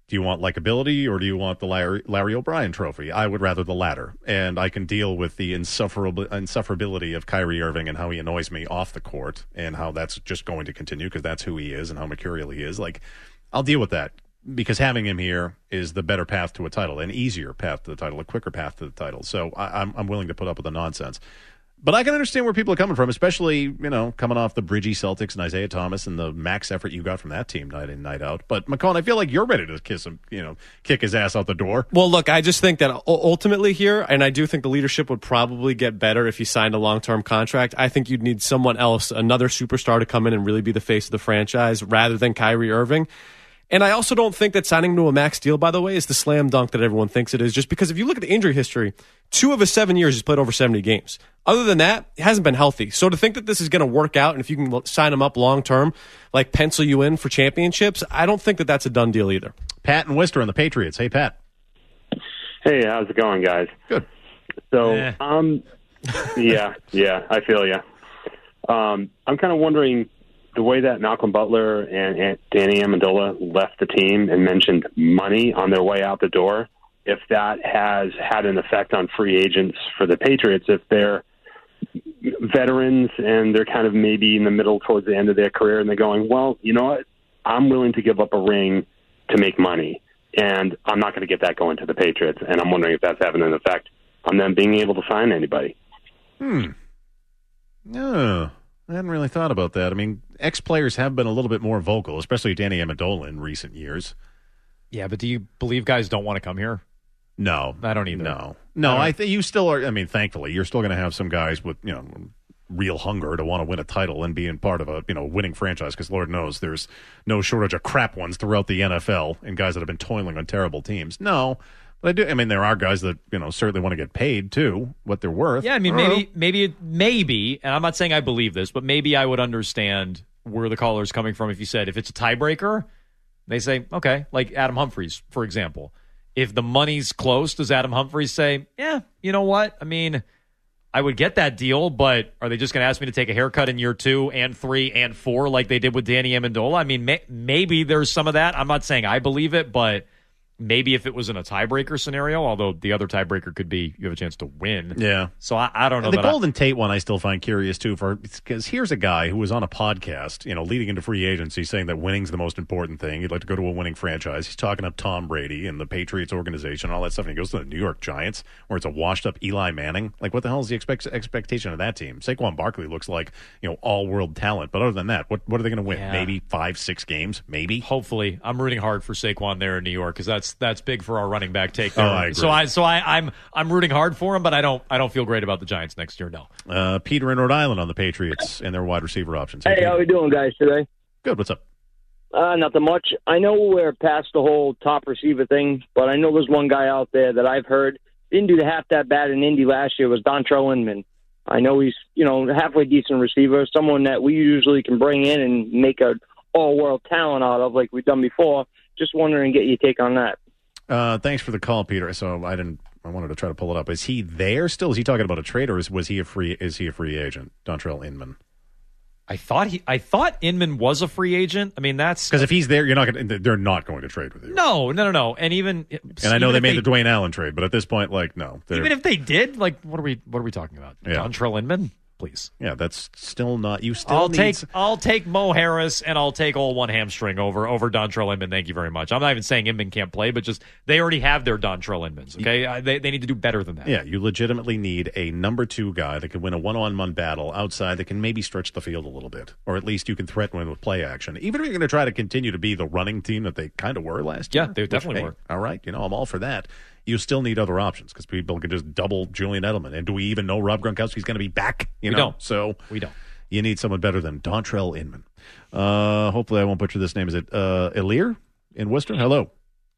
Do you want likability or do you want the Larry, Larry O'Brien trophy? I would rather the latter. And I can deal with the insufferable, insufferability of Kyrie Irving and how he annoys me off the court and how that's just going to continue because that's who he is and how mercurial he is. Like, I'll deal with that because having him here is the better path to a title, an easier path to the title, a quicker path to the title. So I, I'm, I'm willing to put up with the nonsense. But I can understand where people are coming from, especially, you know, coming off the Bridgie Celtics and Isaiah Thomas and the max effort you got from that team night in, night out. But, McCone, I feel like you're ready to kiss him, you know, kick his ass out the door. Well, look, I just think that ultimately here, and I do think the leadership would probably get better if he signed a long-term contract. I think you'd need someone else, another superstar to come in and really be the face of the franchise rather than Kyrie Irving. And I also don't think that signing to a max deal, by the way, is the slam dunk that everyone thinks it is. Just because if you look at the injury history, two of his seven years he's played over seventy games. Other than that, he hasn't been healthy. So to think that this is going to work out and if you can sign him up long term, like pencil you in for championships, I don't think that that's a done deal either. Pat and Worcester on the Patriots. Hey, Pat. Hey, how's it going, guys? Good. So, Eh. um, yeah, yeah, I feel you. Um, I'm kind of wondering the way that Malcolm Butler and, and Danny Amendola left the team and mentioned money on their way out the door, if that has had an effect on free agents for the Patriots, if they're veterans and they're kind of maybe in the middle towards the end of their career and they're going, well, you know what, I'm willing to give up a ring to make money, and I'm not going to get that going to the Patriots, and I'm wondering if that's having an effect on them being able to sign anybody. Hmm. No, I hadn't really thought about that. I mean, ex-players have been a little bit more vocal, especially Danny Amendola in recent years. Yeah, but do you believe guys don't want to come here? No. I don't either. No. No, I, I think you still are. I mean, thankfully, you're still going to have some guys with, you know, real hunger to want to win a title and be in part of a, you know, winning franchise because Lord knows there's no shortage of crap ones throughout the N F L and guys that have been toiling on terrible teams. No. But I do. I mean, there are guys that, you know, certainly want to get paid too, what they're worth. Yeah, I mean, I maybe, know. maybe, it, maybe, and I'm not saying I believe this, but maybe I would understand where the caller's coming from if you said if it's a tiebreaker, they say, okay, like Adam Humphries, for example. If the money's close, does Adam Humphries say, yeah, you know what? I mean, I would get that deal, but are they just going to ask me to take a haircut in year two and three and four like they did with Danny Amendola? I mean, may, maybe there's some of that. I'm not saying I believe it, but maybe if it was in a tiebreaker scenario, although the other tiebreaker could be you have a chance to win. Yeah. So I, I don't know. And the that Golden I, Tate one I still find curious, too, for because here's a guy who was on a podcast, you know, leading into free agency, saying that winning's the most important thing. He'd like to go to a winning franchise. He's talking up Tom Brady and the Patriots organization and all that stuff, and he goes to the New York Giants, where it's a washed-up Eli Manning. Like, what the hell is the expect, expectation of that team? Saquon Barkley looks like, you know, all-world talent, but other than that, what, what are they going to win? Yeah. Maybe five, six games? Maybe? Hopefully. I'm rooting hard for Saquon there in New York because that's that's big for our running back take Oh, there. I agree. So I so I, I'm I'm rooting hard for him, but I don't I don't feel great about the Giants next year. No. Uh, Peter in Rhode Island on the Patriots and their wide receiver options. Hey, Peter. how we doing, guys, today? Good. What's up? Uh, nothing much. I know we're past the whole top receiver thing, but I know there's one guy out there that I've heard didn't do half that bad in Indy last year was Dontrell Inman. I know he's, you know, halfway decent receiver, someone that we usually can bring in and make a all-world talent out of like we've done before. Just wondering, get your take on that. Uh, thanks for the call, Peter. So I didn't. I wanted to try to pull it up. Is he there still? Is he talking about a trade, or is, was he a free? Is he a free agent? Dontrell Inman. I thought he. I thought Inman was a free agent. I mean, that's because if he's there, you're not going. They're not going to trade with you. No, no, no, no. And even and I know they made they, the Dwayne Allen trade, but at this point, like, no. Even if they did, like, what are we? What are we talking about? Yeah. Dontrell Inman, please. Yeah, that's still not. You still. I'll need... take. I'll take Mo Harris, and I'll take all one hamstring over over Dontrell Inman. Thank you very much. I'm not even saying Inman can't play, but just they already have their Dontrell Inmans. Okay, I, they they need to do better than that. Yeah, you legitimately need a number two guy that can win a one-on-one battle outside that can maybe stretch the field a little bit, or at least you can threaten him with play action. Even if you're going to try to continue to be the running team that they kind of were last yeah, year. Yeah, they definitely which, were. Hey, all right, you know, I'm all for that. You still need other options because people can just double Julian Edelman. And do we even know Rob Gronkowski's going to be back? You we know, don't. So we don't. You need someone better than Dontrell Inman. Uh, hopefully, I won't butcher this name. Is it uh, Elir in Worcester? Hello.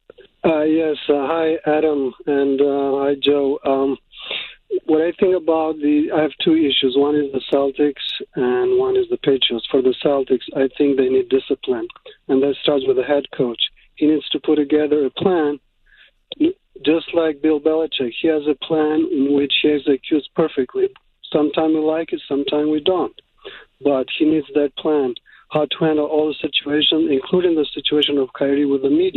Uh, yes. Uh, hi, Adam, and uh, hi, Joe. Um, what I think about the, I have two issues. One is the Celtics, and one is the Patriots. For the Celtics, I think they need discipline, and that starts with the head coach. He needs to put together a plan. Just like Bill Belichick, he has a plan in which he executes perfectly. Sometimes we like it, sometimes we don't. But he needs that plan, how to handle all the situations, including the situation of Kyrie with the media.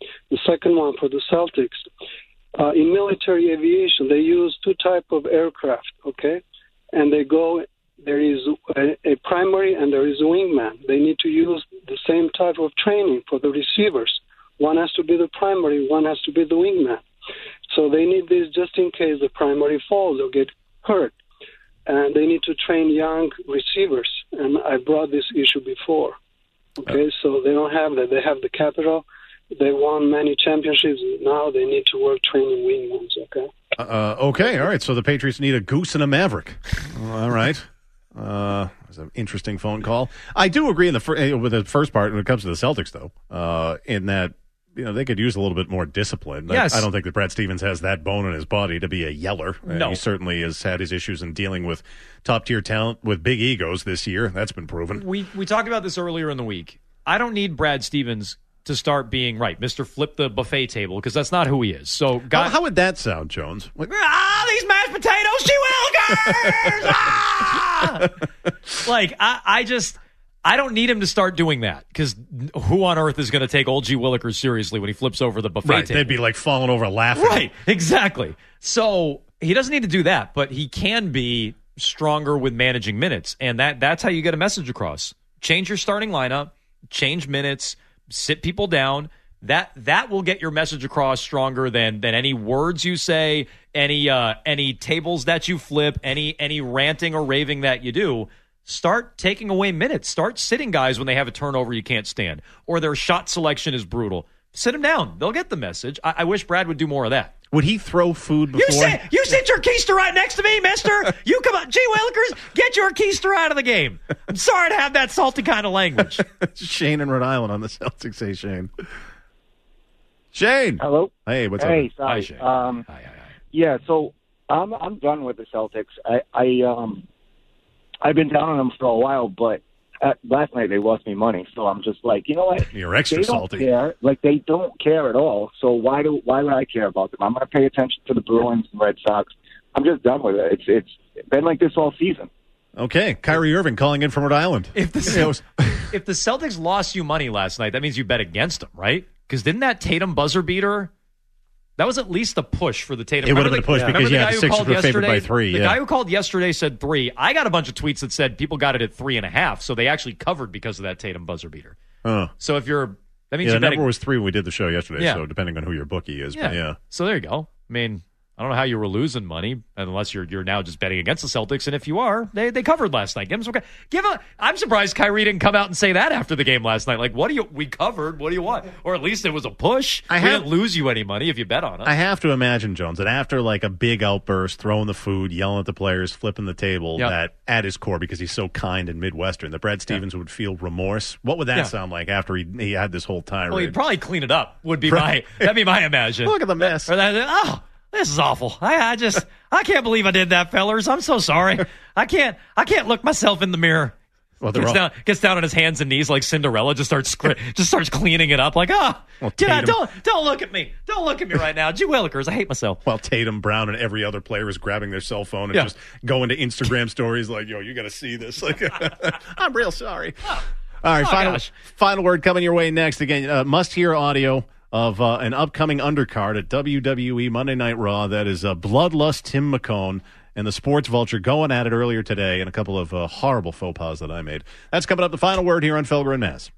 The second one for the Celtics. Uh, in military aviation, they use two type of aircraft, okay? And they go, there is a, a primary and there is a wingman. They need to use the same type of training for the receivers. One has to be the primary, one has to be the wingman. So they need this just in case the primary falls or get hurt. And they need to train young receivers. And I brought this issue before. Okay, so they don't have that. They have the capital. They won many championships. Now they need to work training wingmen, okay? Uh, okay, all right. So the Patriots need a goose and a maverick. All right. Uh, that's an interesting phone call. I do agree in the fir- with the first part when it comes to the Celtics, though, uh, in that you know they could use a little bit more discipline. Yes. I, I don't think that Brad Stevens has that bone in his body to be a yeller. Uh, No. He certainly has had his issues in dealing with top-tier talent with big egos this year. That's been proven. We we talked about this earlier in the week. I don't need Brad Stevens to start being, right, Mister Flip the buffet table, because that's not who he is. So, How, how would that sound, Jones? Like, ah, these mashed potatoes, G. Willikers! ah! Like, I, I just, I don't need him to start doing that, because who on earth is going to take old G. Willikers seriously when he flips over the buffet right, table? they'd be like falling over laughing. Right, exactly. So, he doesn't need to do that, but he can be stronger with managing minutes, and that that's how you get a message across. Change your starting lineup, change minutes, sit people down. That that will get your message across stronger than than any words you say, any uh, any tables that you flip, any any ranting or raving that you do. Start taking away minutes. Start sitting guys when they have a turnover you can't stand, or their shot selection is brutal. Sit them down. They'll get the message. I, I wish Brad would do more of that. Would he throw food before? You sit, you sit your keister right next to me, mister. You come on. G. Willikers, get your keister out of the game. I'm sorry to have that salty kind of language. Shane in Rhode Island on the Celtics. Hey, Shane. Shane. Hello. Hey, what's hey, up? Sorry. Hi, Shane. Um, hi, hi, hi. Yeah, so I'm I'm done with the Celtics. I, I um I've been down on them for a while, but at, last night they lost me money, so I'm just like, you know what? You're extra they don't salty. Care. Like they don't care at all. So why do why would I care about them? I'm going to pay attention to the Bruins and Red Sox. I'm just done with it. It's it's been like this all season. Okay, Kyrie Irving calling in from Rhode Island. If the if the Celtics lost you money last night, that means you bet against them, right? Because didn't that Tatum buzzer beater? That was at least a push for the Tatum. It would have Remember been a push the, because remember yeah, the the guy who Sixers called were favored yesterday? by three. The yeah. guy who called yesterday said three. I got a bunch of tweets that said people got it at three and a half, so they actually covered because of that Tatum buzzer beater. Huh. So if you're, that means yeah, you're the betting. number was three when we did the show yesterday. Yeah. So depending on who your bookie is, Yeah. but yeah. So there you go. I mean, I don't know how you were losing money unless you're you're now just betting against the Celtics. And if you are, they they covered last night. Give them some. Give a. I'm surprised Kyrie didn't come out and say that after the game last night. Like, what do you? We covered. What do you want? Or at least it was a push. I we have- didn't lose you any money if you bet on us. I have to imagine, Jones, that after like a big outburst, throwing the food, yelling at the players, flipping the table, Yep. that at his core, because he's so kind and Midwestern, that Brad Stevens would feel remorse. What would that Yeah. sound like after he, he had this whole tirade? Well, he'd probably clean it up. Would be Right. my that'd be my imagine. Look at the mess. Or that, oh, this is awful. I, I just I can't believe I did that, fellers. I'm so sorry. I can't I can't look myself in the mirror. Well, they're gets all- down gets down on his hands and knees like Cinderella. Just starts scr- just starts cleaning it up. Like, oh, Well, get out, Tatum- don't don't look at me. Don't look at me right now. Gee Willikers, I hate myself. While Tatum, Brown, and every other player is grabbing their cell phone and Yeah. just going to Instagram stories like, yo, you got to see this. Like, I'm real sorry. All right, Oh, final, gosh. final word coming your way next. Again, uh, must-hear audio of uh, an upcoming undercard at W W E Monday Night Raw. That is uh, Bloodlust Tim McCone and the Sports Vulture going at it earlier today, and a couple of uh, horrible faux pas that I made. That's coming up. The final word here on Felger and Mass.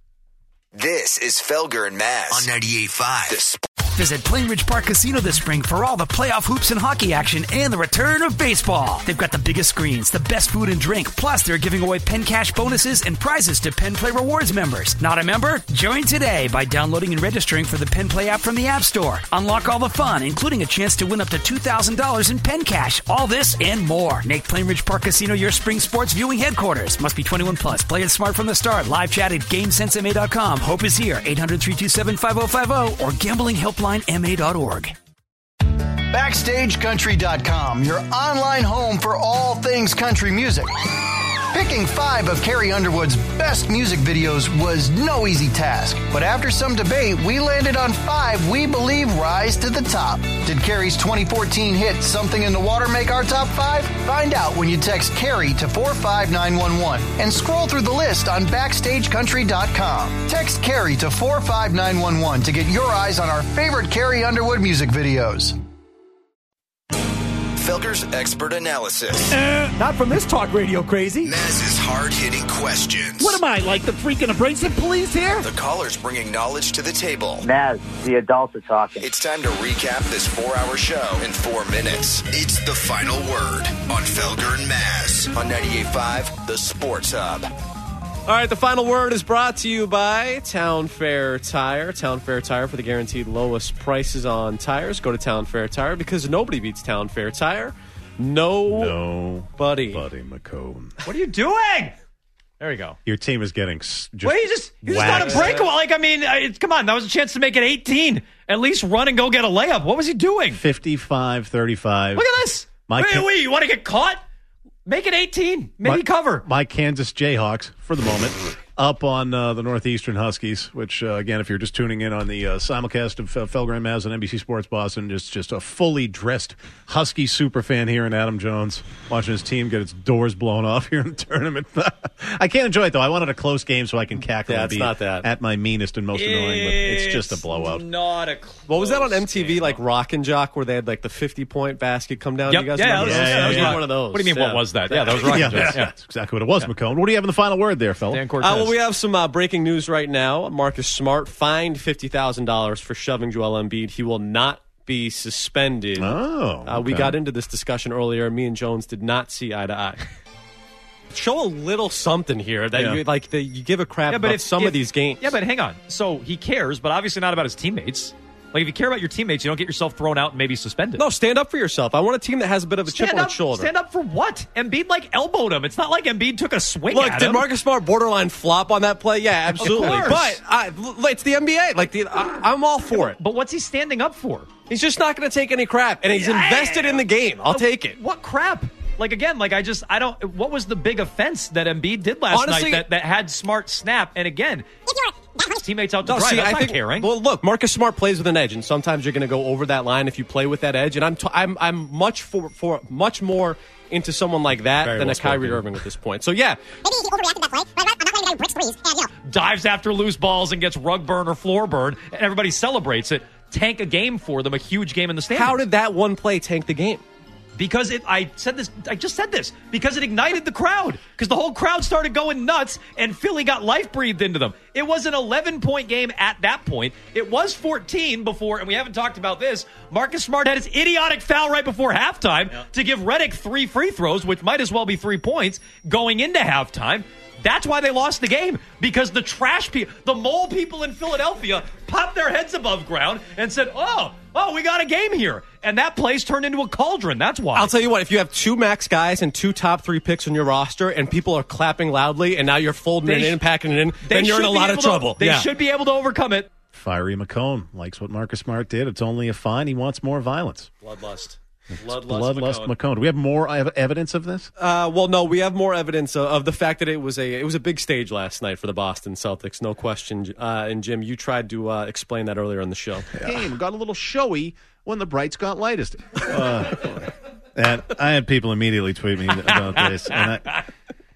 This is Felger and Mass on ninety-eight point five. The Sp- Visit Plainridge Park Casino this spring for all the playoff hoops and hockey action and the return of baseball. They've got the biggest screens, the best food and drink, plus they're giving away Penn Cash bonuses and prizes to Penn Play Rewards members. Not a member? Join today by downloading and registering for the Penn Play app from the App Store. Unlock all the fun, including a chance to win up to two thousand dollars in Penn Cash. All this and more. Make Plainridge Park Casino your spring sports viewing headquarters. Must be twenty-one plus. Play it smart from the start. Live chat at GameSense M A dot com. Hope is here. eight hundred, three two seven, five oh five oh or gambling helpline M A dot org. Backstage Country dot com, your online home for all things country music. Picking five of Carrie Underwood's best music videos was no easy task, but after some debate, we landed on five we believe rise to the top. Did Carrie's twenty fourteen hit Something in the Water make our top five? Find out when you text Carrie to four five nine one one and scroll through the list on backstage country dot com. Text Carrie to four five nine one one to get your eyes on our favorite Carrie Underwood music videos. Felger's expert analysis. Uh, not from this talk radio crazy. Maz's hard-hitting questions. What am I, like the freaking abrasive police here? The callers bringing knowledge to the table. Maz, the adults are talking. It's time to recap this four-hour show in four minutes. It's The Final Word on Felger and Maz on ninety-eight point five, The Sports Hub. All right, the final word is brought to you by Town Fair Tire. Town Fair Tire for the guaranteed lowest prices on tires. Go to Town Fair Tire because nobody beats Town Fair Tire. No, no, buddy. Buddy McCone. What are you doing? There you go. Your team is getting s- just Wait, you just you just got a breakaway. Like, I mean, it's, come on, that was a chance to make it eighteen. At least run and go get a layup. What was he doing? fifty-five thirty-five. Look at this. My wait, ca- wait, you want to get caught? Make it eighteen. Maybe my, cover. My Kansas Jayhawks, for the moment, up on uh, the Northeastern Huskies, which, uh, again, if you're just tuning in on the uh, simulcast of uh, Felger and Maz on N B C Sports Boston, just, just a fully dressed Husky superfan here in Adam Jones, watching his team get its doors blown off here in the tournament. I can't enjoy it, though. I wanted a close game so I can cackle yeah, and it's be not that. at my meanest and most it's annoying, but it's just a blowout. Not a close What was that on M T V, game. like Rock and Jock, where they had like the fifty-point basket come down? Yep. You guys Yeah, remember that was- those? yeah, that was Yeah, Rock- one of those. What do you mean, Yeah. what was that? Yeah, that was Rock Yeah, and Jock. that's, Yeah. that's exactly what it was, McCone. What do you have in the final word there, fella? Dan Cortez. Uh, well, we have some uh, breaking news right now. Marcus Smart fined fifty thousand dollars for shoving Joel Embiid. He will not be suspended. Oh, uh, we okay. got into this discussion earlier. Me and Jones did not see eye to eye. Show a little something here that Yeah. you like. That you give a crap Yeah, but about if- some if- of these games. Yeah, but hang on. So he cares, but obviously not about his teammates. Like, if you care about your teammates, you don't get yourself thrown out and maybe suspended. No, stand up for yourself. I want a team that has a bit of a chip Stand on up, its shoulder. stand up for what? Embiid, like, elbowed him. It's not like Embiid took a swing Look, at did him. Marcus Smart borderline flop on that play? Yeah, absolutely. course. But I, l- it's the N B A. Like the, I, I'm all for it. But what's he standing up for? He's just not going to take any crap, and he's invested in the game. I'll take it. What crap? Like, again, like, I just, I don't, what was the big offense that Embiid did last Honestly- night that, that had Smart snap? And again, his teammates out to No, dry. see, That's I not think. caring. Well, look, Marcus Smart plays with an edge, and sometimes you're going to go over that line if you play with that edge. And I'm, t- I'm, I'm much for, for much more into someone like that Very than well a Kyrie spoken. Irving at this point. So yeah, Maybe he overreacted that play, but I'm not, I'm not letting bricks threes. And, you know, Dives after loose balls and gets rug burn or floor burn, and everybody celebrates it. Tank a game for them, a huge game in the standings. how did that one play tank the game? Because it, I said this, I just said this, because it ignited the crowd. Because the whole crowd started going nuts, and Philly got life breathed into them. It was an eleven-point game at that point. It was fourteen before, and we haven't talked about this. Marcus Smart had his idiotic foul right before halftime yeah. to give Redick three free throws, which might as well be three points, going into halftime. That's why they lost the game, because the trash people, the mole people in Philadelphia popped their heads above ground and said, oh, oh, we got a game here. And that place turned into a cauldron. That's why. I'll tell you what, if you have two max guys and two top three picks on your roster and people are clapping loudly and now you're folding They it in, sh- packing it in, they then you're in a should be lot of able to- trouble. They Yeah. should be able to overcome it. Fiery McCone likes what Marcus Smart did. It's only a fine. He wants more violence. Bloodlust. Bloodlust, Bloodlust McCone. McCone. Do we have more ev- evidence of this? Uh, well, no, we have more evidence of, of the fact that it was a it was a big stage last night for the Boston Celtics, no question. Uh, and Jim, you tried to uh, explain that earlier in the show. Game got a little showy when the brights got lightest. Uh, and I had people immediately tweet me about this, and I,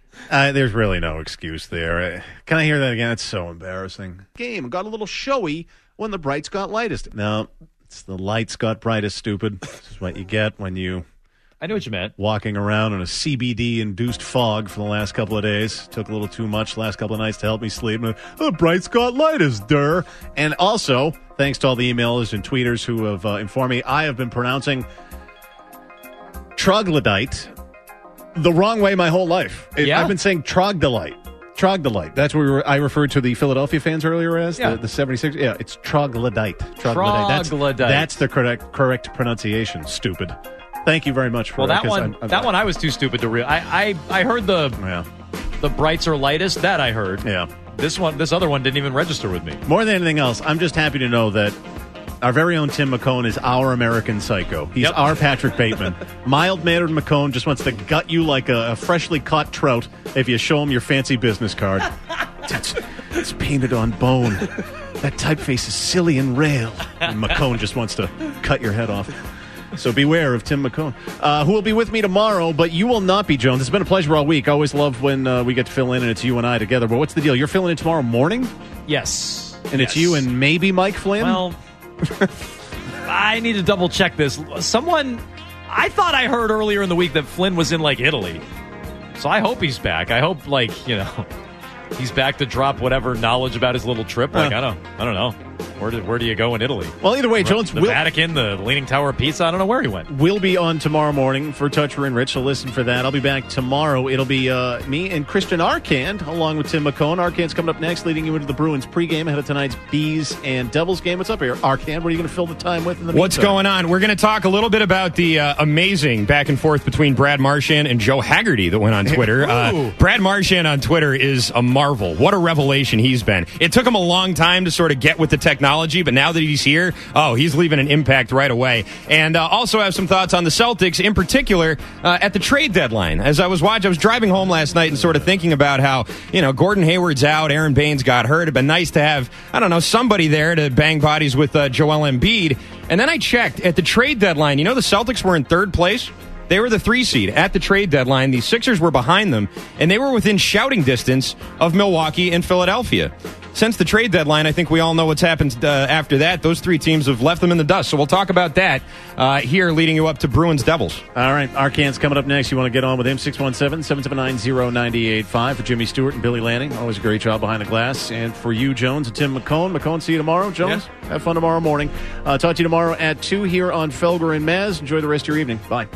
I, there's really no excuse there. Can I hear that again? It's so embarrassing. Game got a little showy when the brights got lightest. No, it's the lights got brightest, stupid. This is what you get when you I know what you meant. walking around in a C B D-induced fog for the last couple of days. Took a little too much the last couple of nights to help me sleep. The brights got lightest, der. And also, thanks to all the emailers and tweeters who have uh, informed me, I have been pronouncing troglodyte the wrong way my whole life. It, Yeah? I've been saying trogdolite. Trogdolite. That's what we were, I referred to the Philadelphia fans earlier as, Yeah. the, the seventy-six. Yeah, it's troglodyte. Troglodyte. That's, Troglodyte. that's the correct correct pronunciation, stupid. Thank you very much for Well, that 'cause one, I'm- I'm- that one, I was too stupid to real. I, I, I heard the Yeah. the brights are lightest. That I heard. Yeah. This one, this other one didn't even register with me. More than anything else, I'm just happy to know that Our very own Tim McCone is our American Psycho. He's Yep. our Patrick Bateman. Mild-mannered McCone just wants to gut you like a, a freshly caught trout if you show him your fancy business card. That's, it's painted on bone. That typeface is silly and rail. And McCone just wants to cut your head off. So beware of Tim McCone, uh, who will be with me tomorrow, but you will not be, Jones. It's been a pleasure all week. I always love when uh, we get to fill in and it's you and I together. But what's the deal? You're filling in tomorrow morning? Yes. And it's you and maybe Mike Flynn? Well, I need to double check this. Someone, I thought I heard earlier in the week that Flynn was in, like, Italy. So I hope he's back. I hope, like, you know, he's back to drop whatever knowledge about his little trip. Like, uh, I don't I don't know. Where do, where do you go in Italy? Well, either way, Jones The will... Vatican, the Leaning Tower of Pisa, I don't know where he went. We'll be on tomorrow morning for Toucher and Rich, so listen for that. I'll be back tomorrow. It'll be uh, me and Christian Arcand, along with Tim McCone. Arcand's coming up next, leading you into the Bruins pregame ahead of tonight's Bees and Devils game. What's up here, Arcand? What are you going to fill the time with in the What's meantime? going on? We're going to talk a little bit about the uh, amazing back and forth between Brad Marchand and Joe Haggerty that went on Twitter. uh, Brad Marchand on Twitter is a marvel. What a revelation he's been. It took him a long time to sort of get with the technology, but now that he's here, oh, he's leaving an impact right away. And uh, also have some thoughts on the Celtics, in particular uh, at the trade deadline. As I was watching, I was driving home last night and sort of thinking about how, you know, Gordon Hayward's out, Aaron Baines got hurt. It'd been nice to have, I don't know, somebody there to bang bodies with uh, Joel Embiid. And then I checked at the trade deadline. You know, the Celtics were in third place. They were the three seed at the trade deadline. The Sixers were behind them, and they were within shouting distance of Milwaukee and Philadelphia. Since the trade deadline, I think we all know what's happened uh, after that. Those three teams have left them in the dust. So we'll talk about that uh, here, leading you up to Bruins Devils. All right, Arcand's coming up next. You want to get on with him? six one seven, seven seven nine, zero nine eight five for Jimmy Stewart and Billy Lanning. Always a great job behind the glass. And for you, Jones, and Tim McCone. McCone, see you tomorrow. Jones, yeah. Have fun tomorrow morning. Uh, talk to you tomorrow at two here on Felger and Maz. Enjoy the rest of your evening. Bye.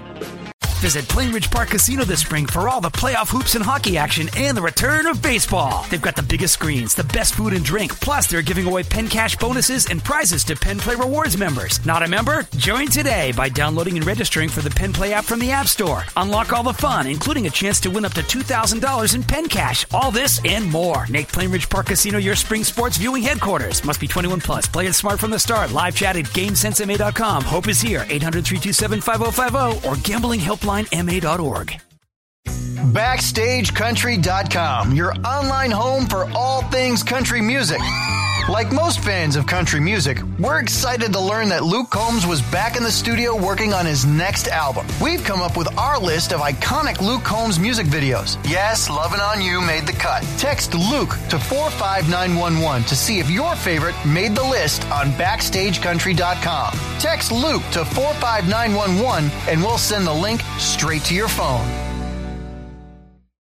Visit Plainridge Park Casino this spring for all the playoff hoops and hockey action and the return of baseball. They've got the biggest screens, the best food and drink, plus they're giving away Penn Cash bonuses and prizes to Penn Play Rewards members. Not a member? Join today by downloading and registering for the Penn Play app from the App Store. Unlock all the fun, including a chance to win up to two thousand dollars in Penn Cash. All this and more. Make Plainridge Park Casino your spring sports viewing headquarters. Must be twenty-one plus. Play it smart from the start. Live chat at game sense m a dot com. Hope is here. eight hundred, three two seven, five oh five oh or gambling helpline m a dot org. Backstage Country dot com, your online home for all things country music. Like most fans of country music, we're excited to learn that Luke Combs was back in the studio working on his next album. We've come up with our list of iconic Luke Combs music videos. Yes, Lovin' On You made the cut. Text Luke to four five nine one one to see if your favorite made the list on Backstage Country dot com. Text Luke to four five nine one one and we'll send the link straight to your phone.